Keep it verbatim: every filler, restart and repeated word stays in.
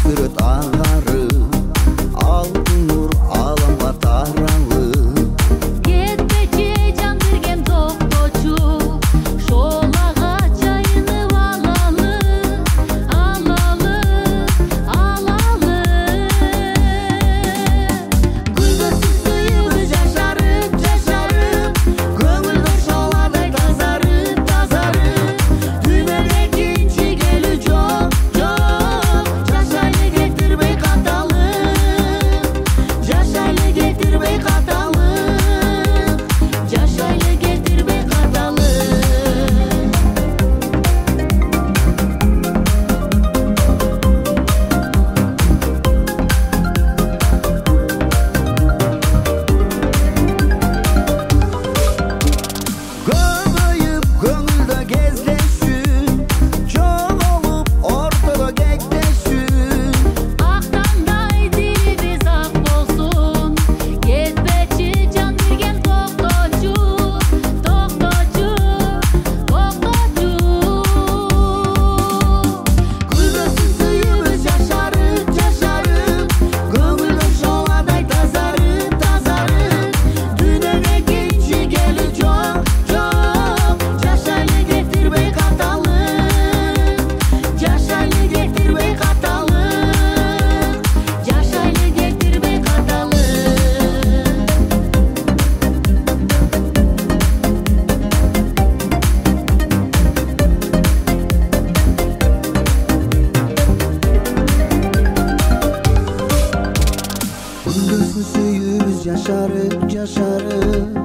сүрөт аңгары, алтын нур аламга таралы. Кетпечи жан берген токточу, шол агач жайынып алалы, алалы, алалы. Күлгөсүз сүйүбүз жашарып, жашарып, көңүлдөр шоладай тазарып, тазарып. Дүйнөгө экинчи келүү жок, жок. Жашайлы кетирбей каталып, жашайлы кетирбей каталып, жашайлы кетирбей каталып. Көбөйүп көңүлдө кездешүү, чоңолуп ортодо кектешүү. Ақтаңдай дилибиз ак болсун, кетпечи жан берген токточу, токточу, токточу. Күлгөсүз сүйүбүз жашарып, жашарып, көңүлдөр шоладай тазарып, тазарып. Дүйнөгө экинчи келүү жок, жок. Жашайлы кетирбей каталып, жашайлы кетирбей каталып, жашайлы кетирбей каталып. Күлгөсүз сүйүбүз жашарып, жашарып,